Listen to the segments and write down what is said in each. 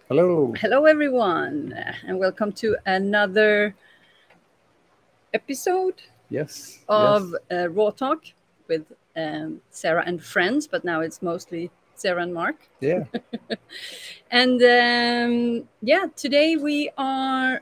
Hello. Hello, everyone, and welcome to another episode Yes. of Yes. Raw Talk with Sarah and friends, but now it's mostly Sarah and Mark. Yeah. And yeah, today we are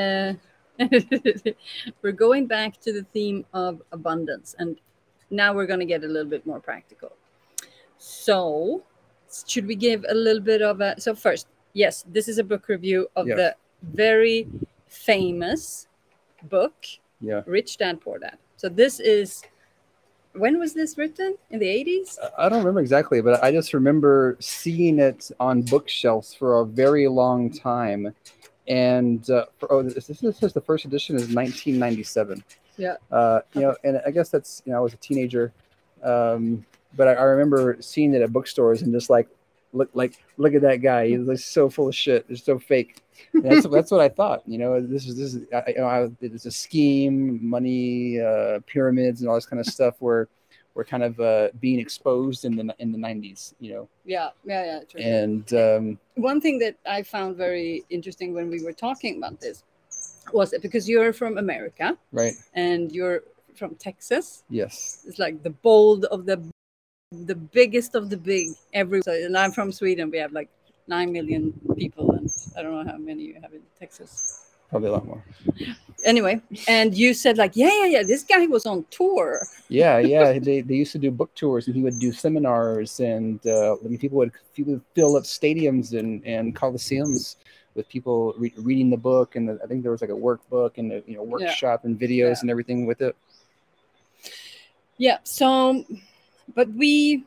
we're going back to the theme of abundance, and now we're going to get a little bit more practical. So, should we give a little bit of a so first? Yes, this is a book review of Yes. the very famous book Yeah. Rich Dad Poor Dad. So this is, when was this written? In the 80s? I don't remember exactly, but I just remember seeing it on bookshelves for a very long time. And this is the first edition is 1997. Yeah. And I guess that's I was a teenager, um, but I remember seeing it at bookstores and just look at that guy. He's like so full of shit. He's so fake. And that's what I thought. It's a scheme, money, pyramids, and all this kind of stuff where we're kind of being exposed in the 90s. Yeah, true. And One thing that I found very interesting when we were talking about this was that because you're from America right. and you're from Texas, Yes. it's like the bold of the biggest of the big everywhere. So, and I'm from Sweden. We have like 9 million people, and I don't know how many you have in Texas. Probably a lot more. Anyway, and you said like, yeah, this guy was on tour. Yeah. They used to do book tours, and he would do seminars, and people would fill up stadiums and coliseums with people reading the book, and I think there was like a workbook and a workshop and videos and everything with it. Yeah. So, but we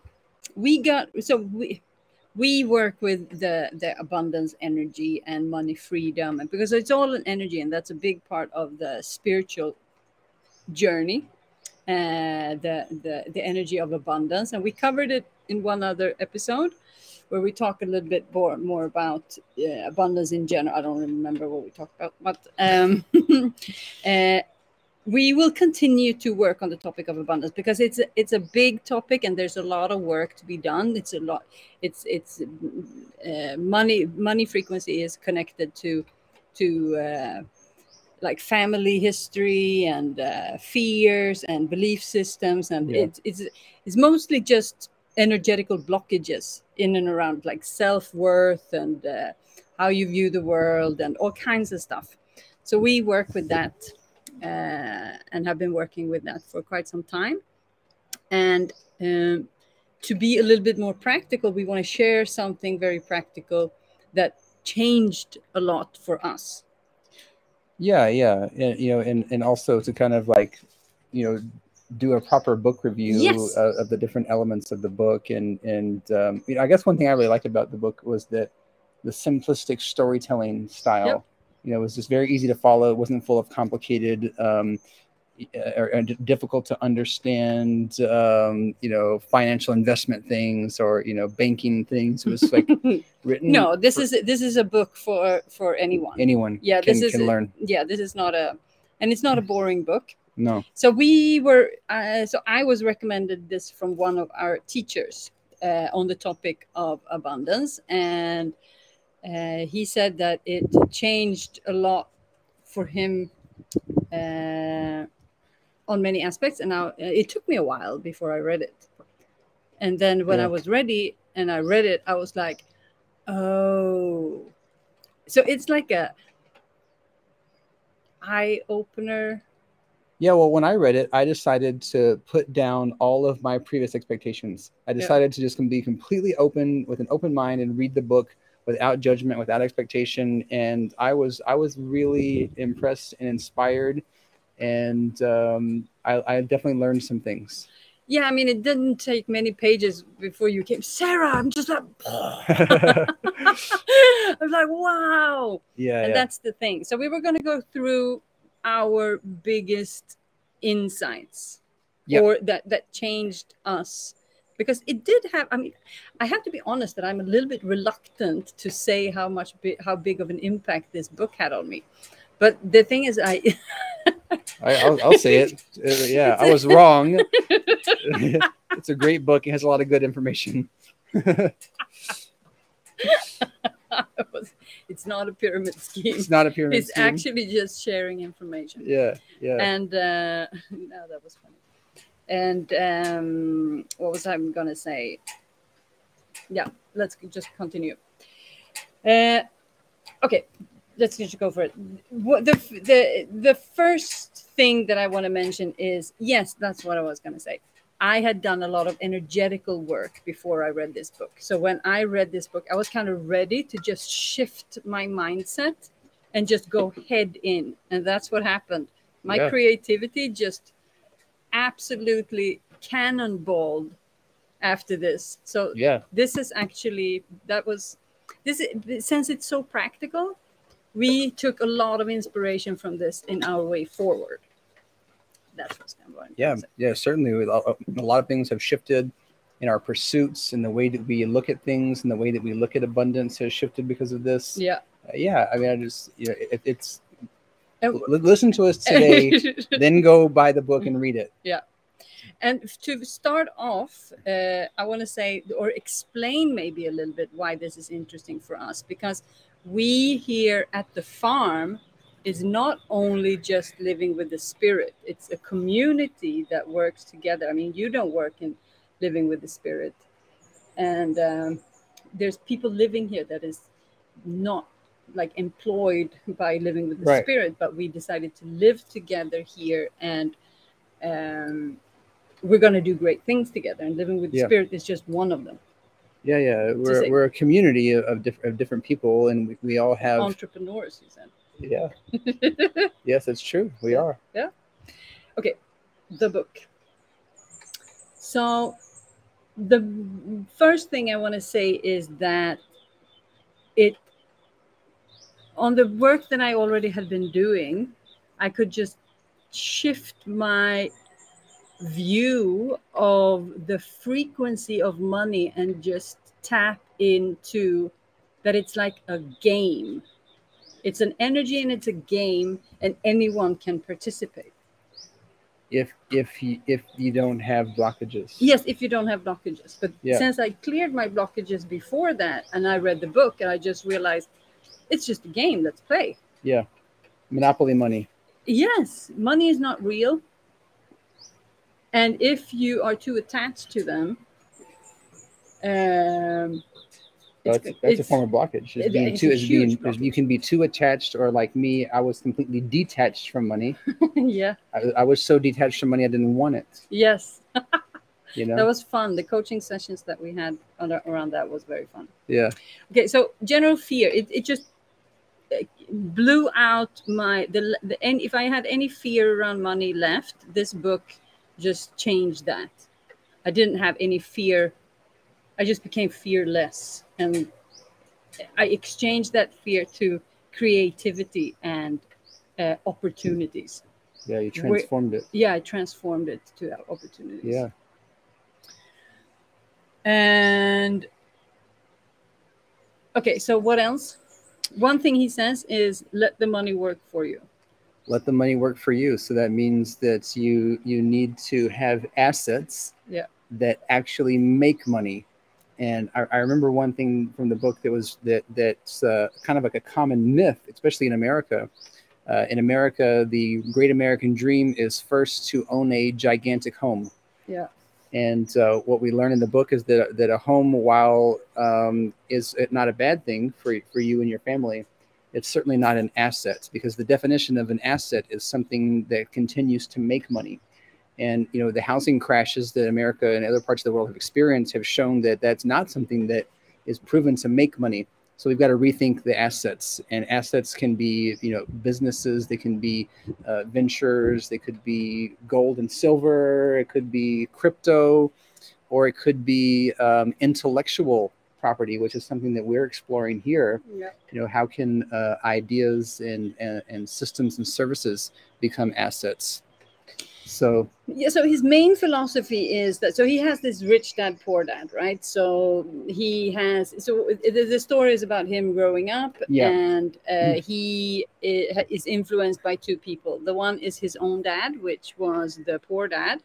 work with the abundance energy and money freedom, and because it's all an energy, and that's a big part of the spiritual journey, the energy of abundance, and we covered it in one other episode where we talk a little bit more about abundance in general. I don't remember what we talked about, but we will continue to work on the topic of abundance because it's a big topic and there's a lot of work to be done. It's a lot. It's money frequency is connected to like family history and fears and belief systems, and it's mostly just energetical blockages in and around like self-worth and how you view the world and all kinds of stuff. So we work with that and have been working with that for quite some time. And to be a little bit more practical, we want to share something very practical that changed a lot for us. Yeah, and also to kind of like, do a proper book review Yes. of the different elements of the book, and I guess one thing I really liked about the book was that the simplistic storytelling style. It was just very easy to follow. It wasn't full of complicated or difficult to understand, financial investment things or banking things. It was like written. No, this is a book for anyone. Anyone. Yeah, can learn. Yeah, this is not and it's not a boring book. No. So I was recommended this from one of our teachers on the topic of abundance, and he said that it changed a lot for him on many aspects. And now it took me a while before I read it, and then when I was ready and I read it, I was like, oh, so it's like a eye opener. Yeah, well, when I read it, I decided to put down all of my previous expectations. I decided to just be completely open with an open mind and read the book without judgment, without expectation, and I was really impressed and inspired, and I definitely learned some things. Yeah, I mean, it didn't take many pages before you came, Sarah. I'm just like, I was like, wow. Yeah, and that's the thing. So we were going to go through our biggest insights, or that changed us, because it did have. I mean, I have to be honest that I'm a little bit reluctant to say how big of an impact this book had on me. But the thing is, I'll say it. Yeah, I was wrong. It's a great book. It has a lot of good information. It's not a pyramid scheme. It's not a pyramid It's scheme. actually just sharing information. Yeah, yeah. And no, that was funny. And what was I going to say? Yeah, let's just continue. Okay, let's just go for it. What the first thing that I want to mention is, yes, that's what I was going to say. I had done a lot of energetical work before I read this book. So when I read this book, I was kind of ready to just shift my mindset and just go head in. And that's what happened. My creativity just absolutely cannonballed after this. So this is actually, since it's so practical, we took a lot of inspiration from this in our way forward. That's what's going on. Yeah, certainly. A lot of things have shifted in our pursuits, and the way that we look at things, and the way that we look at abundance has shifted because of this. Yeah. I mean, I just, it's listen to us today, then go buy the book and read it. Yeah. And to start off, I want to say, or explain maybe a little bit why this is interesting for us, because we here at the farm is not only just living with the spirit, it's a community that works together. I mean, you don't work in living with the spirit, and there's people living here that is not like employed by living with the spirit, but we decided to live together here, and we're going to do great things together, and living with the spirit is just one of them. We're a community of different people, and we all have entrepreneurs, you said. Yeah. Yes, it's true. We are. Yeah. Okay. The book. So the first thing I want to say is that on the work that I already had been doing, I could just shift my view of the frequency of money and just tap into that it's like a game. It's an energy and it's a game, and anyone can participate. If you don't have blockages. Yes, if you don't have blockages. But since I cleared my blockages before that, and I read the book, and I just realized it's just a game. Let's play. Yeah. Monopoly money. Yes. Money is not real. And if you are too attached to them, that's a form of blockage. You can be too attached, or like me, I was completely detached from money. Yeah. I was so detached from money, I didn't want it. Yes. That was fun. The coaching sessions that we had around that was very fun. Yeah. Okay, so general fear, it just blew out and if I had any fear around money left, this book just changed that. I didn't have any fear. I just became fearless, and I exchanged that fear to creativity and opportunities. Yeah, you transformed it. Yeah, I transformed it to opportunities. Yeah. And okay, so what else? One thing he says is, let the money work for you. Let the money work for you. So that means that you need to have assets that actually make money. And I remember one thing from the book that's kind of like a common myth, especially in America. In America, the great American dream is first to own a gigantic home. Yeah. And what we learn in the book is that a home, while is not a bad thing for you and your family, it's certainly not an asset, because the definition of an asset is something that continues to make money. And, the housing crashes that America and other parts of the world have experienced have shown that that's not something that is proven to make money. So we've got to rethink the assets, and assets can be, businesses, they can be ventures, they could be gold and silver, it could be crypto, or it could be intellectual property, which is something that we're exploring here. Yeah. How can ideas and systems and services become assets? So his main philosophy is that, he has this rich dad, poor dad, right? So the story is about him growing up, and he is influenced by two people. The one is his own dad, which was the poor dad,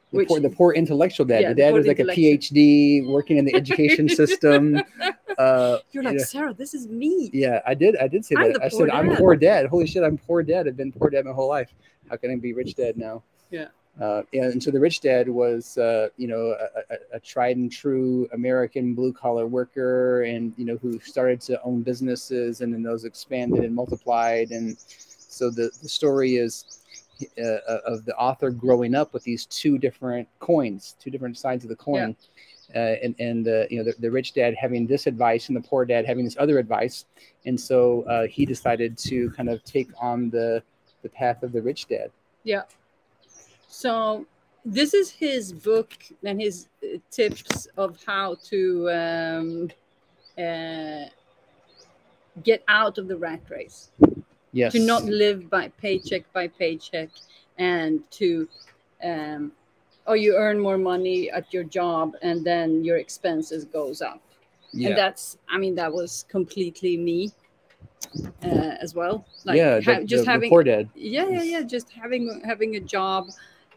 The poor intellectual dad. Yeah, the dad poor was like a intellectual. PhD working in the education system. You're like, Sarah, this is me. Yeah, I did say I'm that. the I poor said, I'm dad. poor dad. Holy shit, I'm poor dad. I've been poor dad my whole life. How can I be rich dad now? Yeah. And so the rich dad was, a tried and true American blue collar worker, and who started to own businesses, and then those expanded and multiplied. And so the story is of the author growing up with these two different coins, two different sides of the coin. Yeah. The rich dad having this advice and the poor dad having this other advice. And so he decided to kind of take on the path of the rich dad. Yeah. So this is his book and his tips of how to get out of the rat race. Yes. To not live by paycheck, and to you earn more money at your job and then your expenses goes up. Yeah. And that was completely me as well. Like, yeah, the poor dad. Yeah. Just having a job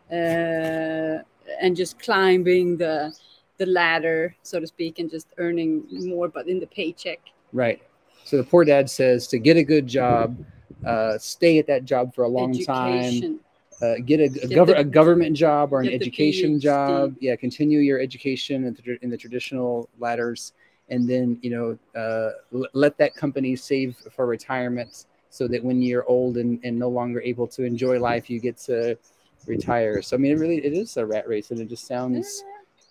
and just climbing the ladder, so to speak, and just earning more, but in the paycheck. Right. So the poor dad says to get a good job, stay at that job for a long time, get a government job or an education job. Yeah, continue your education in the traditional ladders, and then let that company save for retirement, so that when you're old and no longer able to enjoy life, you get to retire. So I mean, it is a rat race, and it just sounds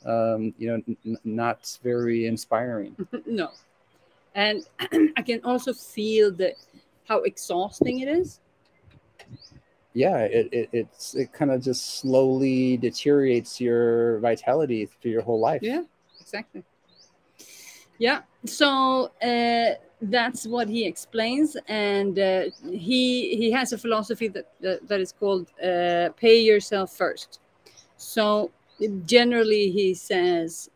not very inspiring. No. And I can also feel how exhausting it is. Yeah, it kind of just slowly deteriorates your vitality through your whole life. Yeah, exactly. Yeah, so that's what he explains, and he has a philosophy that is called pay yourself first. So generally he says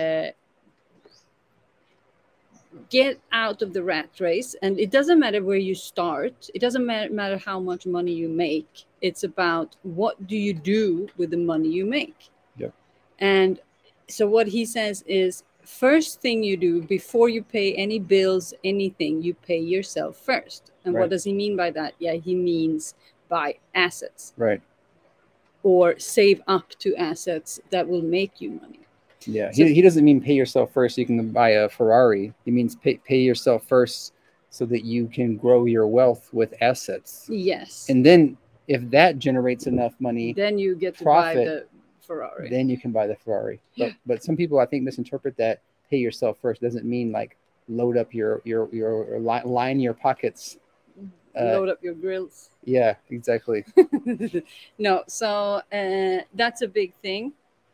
get out of the rat race, and it doesn't matter where you start, it doesn't matter how much money you make, it's about what do you do with the money you make. Yep. And so what he says is, first thing you do before you pay any bills, anything, you pay yourself first. And right. What does he mean by that? Yeah, he means buy assets, right, or save up to assets that will make you money. Yeah, so he doesn't mean pay yourself first so you can buy a Ferrari. He means pay yourself first so that you can grow your wealth with assets. Yes. And then if that generates enough money, then you get to buy the Ferrari. Then you can buy the Ferrari. But some people, I think, misinterpret that pay yourself first doesn't mean like load up your line your pockets. Load up your grills. Yeah, exactly. No, so that's a big thing.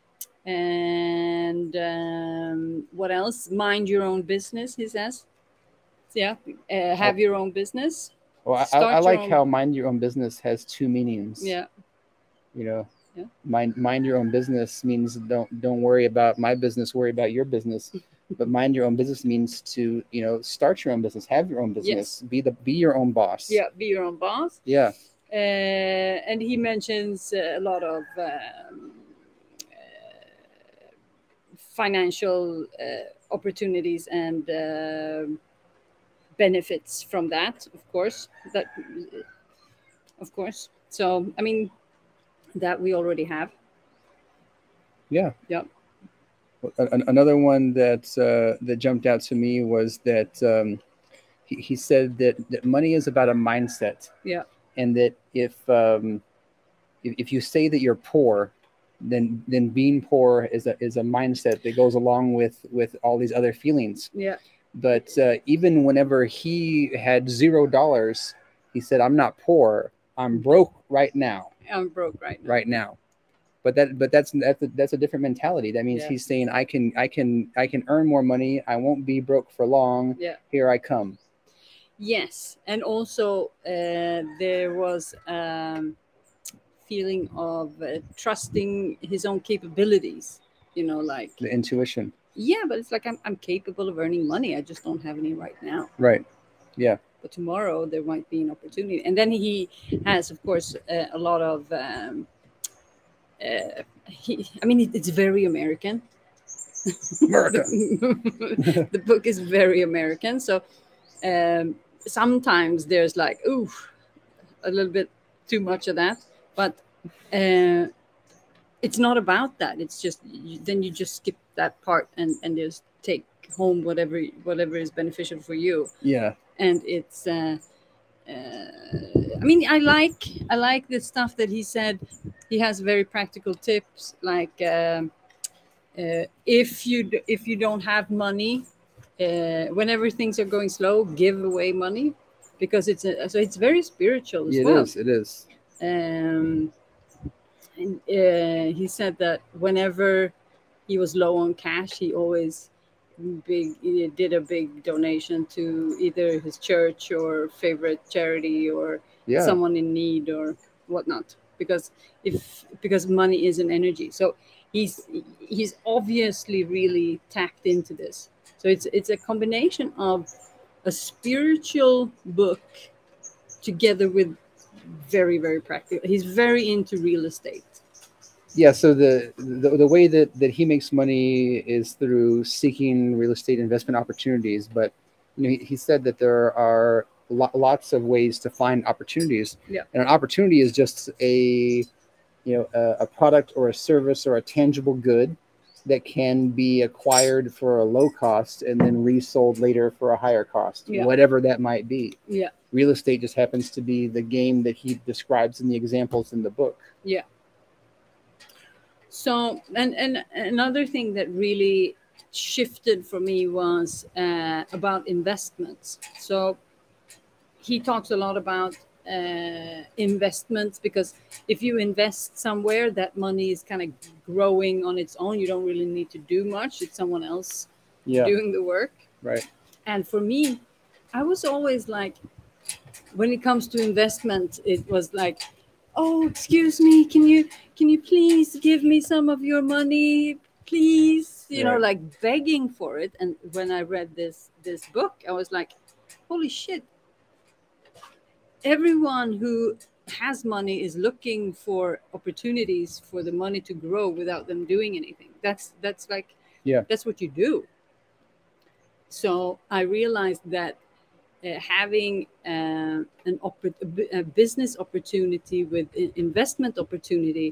And what else? Mind your own business, he says. Yeah, have your own business. Well, I like how mind your own business has two meanings. Yeah. Yeah. Mind your own business means don't worry about my business, worry about your business. But mind your own business means to start your own business, have your own business, yes. Be your own boss. Yeah, be your own boss. Yeah. And he mentions a lot of financial opportunities and benefits from that, of course. So I mean, that we already have. Yeah. Yeah. Another one that jumped out to me was that he said that money is about a mindset. Yeah. And that if you say that you're poor, then being poor is a mindset that goes along with all these other feelings. Yeah. But even whenever he had $0, he said, "I'm not poor. I'm broke right now. I'm broke right now." Right now. But that's a different mentality. That means he's saying, I can earn more money. I won't be broke for long. Yeah. Here I come. Yes, and also there was feeling of trusting his own capabilities. Like the intuition. Yeah, but it's like I'm capable of earning money. I just don't have any right now. Right. Yeah. But tomorrow there might be an opportunity. And then he has, of course, a lot of I mean, it's very American. America. The book is very American. So sometimes there's like, ooh, a little bit too much of that. But it's not about that. It's just then you just skip that part and just take home whatever is beneficial for you. Yeah. And it's I mean, I like the stuff that he said. He has very practical tips, like if you don't have money, whenever things are going slow, give away money, because so it's very spiritual as It well. is. It is. Um, and he said that whenever he was low on cash, he did a big donation to either his church or favorite charity or Yeah. someone in need or whatnot, because money is an energy. So he's obviously really tapped into this. So it's a combination of a spiritual book together with very, very practical. He's very into real estate. Yeah, so the way that he makes money is through seeking real estate investment opportunities. But he said that there are lots of ways to find opportunities. Yeah. And an opportunity is just a product or a service or a tangible good that can be acquired for a low cost and then resold later for a higher cost, Yeah. whatever that might be. Yeah. Real estate just happens to be the game that he describes in the examples in the book. Yeah. So, and another thing that really shifted for me was about investments. So he talks a lot about investments, because if you invest somewhere, that money is kind of growing on its own. You don't really need to do much. It's someone else doing the work. Right. And for me, I was always like, when it comes to investment, it was like, oh, excuse me, can you please give me some of your money, please? Right. Like begging for it. And when I read this book, I was like, holy shit. Everyone who has money is looking for opportunities for the money to grow without them doing anything. That's like, that's what you do. So I realized that having a business opportunity with investment opportunity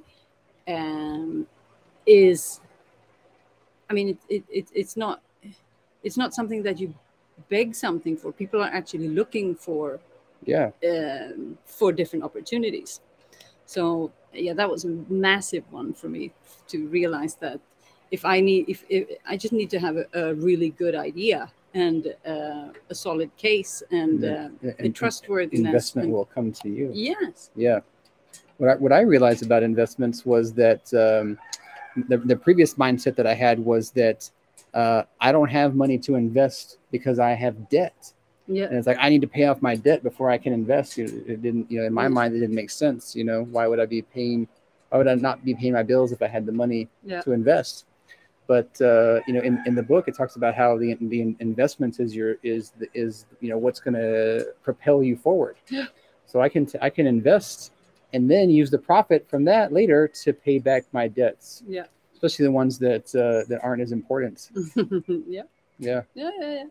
is, I mean, it's not something that you beg something for. People are actually looking for different opportunities. So that was a massive one for me, to realize that if I just need to have a really good idea and a solid case and trustworthiness, investment will come to you. Yes. Yeah. What I realized about investments was that the previous mindset that I had was that I don't have money to invest because I have debt. Yeah. And it's like, I need to pay off my debt before I can invest. It didn't, in my mind, it didn't make sense. Why would I not be paying my bills if I had the money to invest? But in the book, it talks about how the investment is what's going to propel you forward. Yeah. So I can invest and then use the profit from that later to pay back my debts. Yeah. Especially the ones that aren't as important. Yeah. Yeah. Yeah.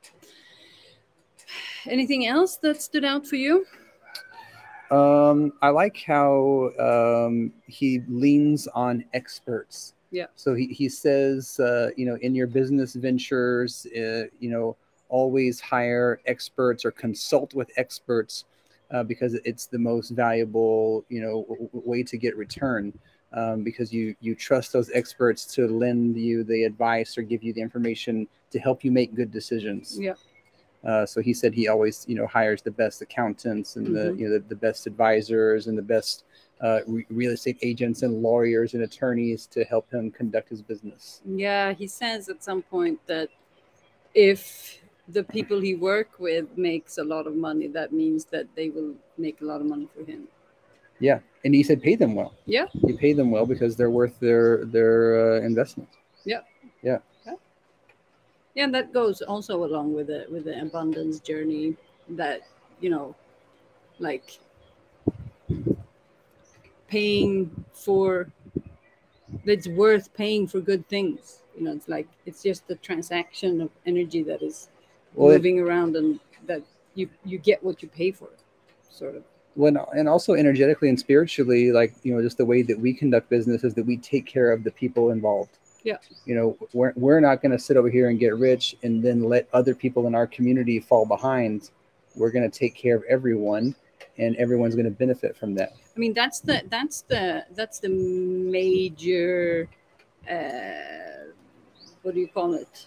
Anything else that stood out for you? I like how he leans on experts. Yeah. So he says, in your business ventures, always hire experts or consult with experts because it's the most valuable, way to get return. Because you trust those experts to lend you the advice or give you the information to help you make good decisions. Yeah. So he said he always, hires the best accountants and the best advisors and the best real estate agents and lawyers and attorneys to help him conduct his business. Yeah, he says at some point that if the people he work with makes a lot of money, that means that they will make a lot of money for him. Yeah, and he said pay them well. Yeah, you pay them well because they're worth their investment. Yeah. Yeah. Yeah, and that goes also along with the abundance journey, that like paying for it's worth paying for good things. It's like it's just the transaction of energy that is moving around, and that you get what you pay for, sort of. And also energetically and spiritually, like, just the way that we conduct business is that we take care of the people involved. Yeah. We're not going to sit over here and get rich and then let other people in our community fall behind. We're going to take care of everyone, and everyone's going to benefit from that. I mean, that's the major, what do you call it,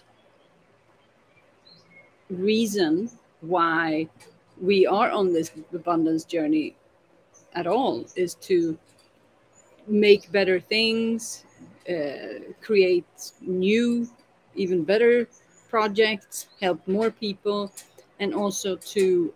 reason why we are on this abundance journey at all, is to make better things, create new, even better projects, help more people, and also to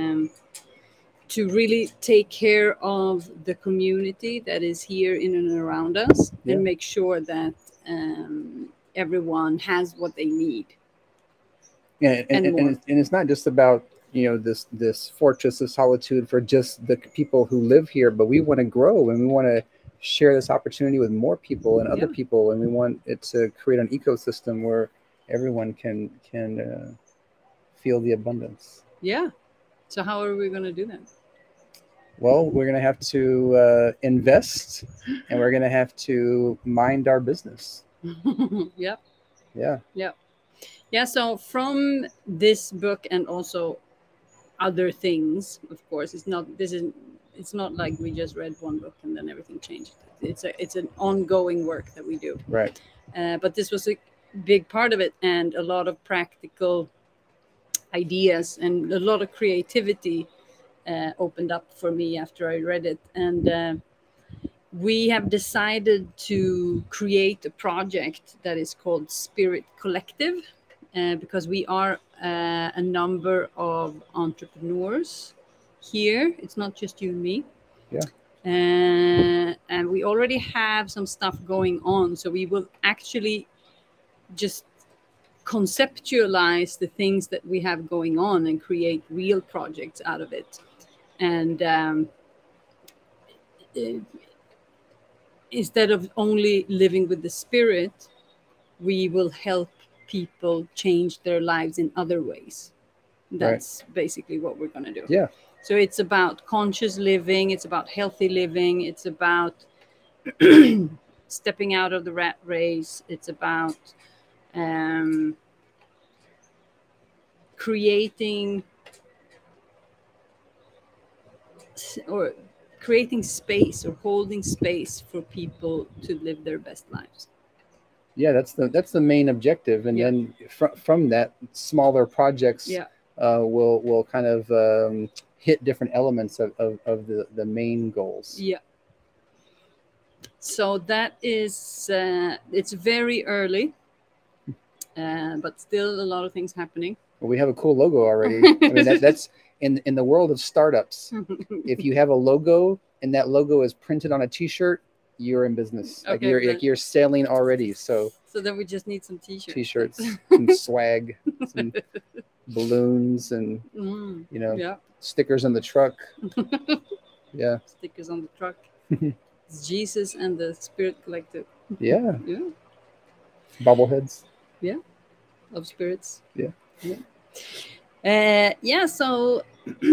really take care of the community that is here in and around us, and make sure that everyone has what they need. Yeah, and it's not just about this fortress of solitude for just the people who live here, but we want to grow, and we want to share this opportunity with more people and other people, and we want it to create an ecosystem where everyone can feel the abundance. Yeah. So how are we going to do that? Well, we're going to have to invest, and we're going to have to mind our business. Yep. Yeah. Yeah. Yeah. So from this book, and also other things, of course, it's not like we just read one book and then everything changed. It's an ongoing work that we do. Right. But this was a big part of it, and a lot of practical ideas and a lot of creativity opened up for me after I read it. And we have decided to create a project that is called Spirit Collective, because we are a number of entrepreneurs here. It's not just you and me. Yeah. And we already have some stuff going on. So we will actually just conceptualize the things that we have going on and create real projects out of it. And instead of only living with the spirit, we will help people change their lives in other ways. That's basically what we're going to do. Yeah. So it's about conscious living. It's about healthy living. It's about stepping out of the rat race. It's about creating space, or holding space for people to live their best lives. Yeah, that's the main objective, and then from that, smaller projects will kind of hit different elements of the main goals. Yeah. So that is it's very early, but still a lot of things happening. Well, we have a cool logo already. I mean, that's in the world of startups. If you have a logo and that logo is printed on a T-shirt, you're in business. Okay, like you're selling already. So then we just need some T-shirts. T-shirts, some swag, some balloons, and stickers on the truck. Yeah. Stickers on the truck. It's Jesus and the Spirit Collective. Yeah. Yeah. Bobbleheads. Yeah. Of spirits. Yeah. Yeah. So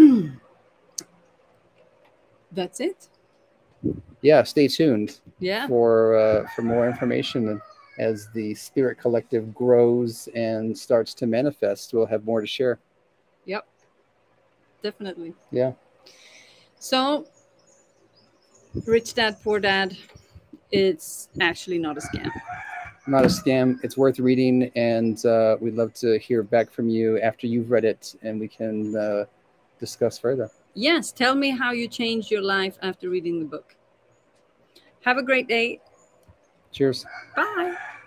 that's it. Yeah. Stay tuned. Yeah. For more information as the Spirit Collective grows and starts to manifest. We'll have more to share. Yep. Definitely. Yeah. So, Rich Dad, Poor Dad, it's actually not a scam. Not a scam. It's worth reading, and we'd love to hear back from you after you've read it, and we can discuss further. Yes. Tell me how you changed your life after reading the book. Have a great day. Cheers. Bye.